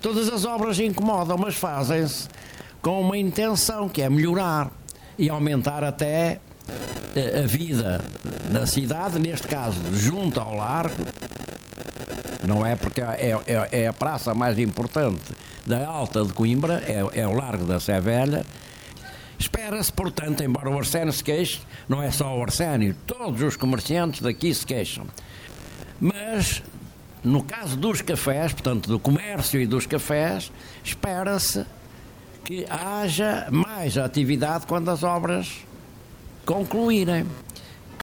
Todas as obras incomodam, mas fazem-se com uma intenção, que é melhorar e aumentar até a vida da cidade, neste caso junto ao largo, não é porque é a praça mais importante da Alta de Coimbra, é o Largo da Sé Velha. Espera-se, portanto, embora o Arsénio se queixe, não é só o Arsénio, todos os comerciantes daqui se queixam. Mas, no caso dos cafés, portanto, do comércio e dos cafés, espera-se que haja mais atividade quando as obras concluírem.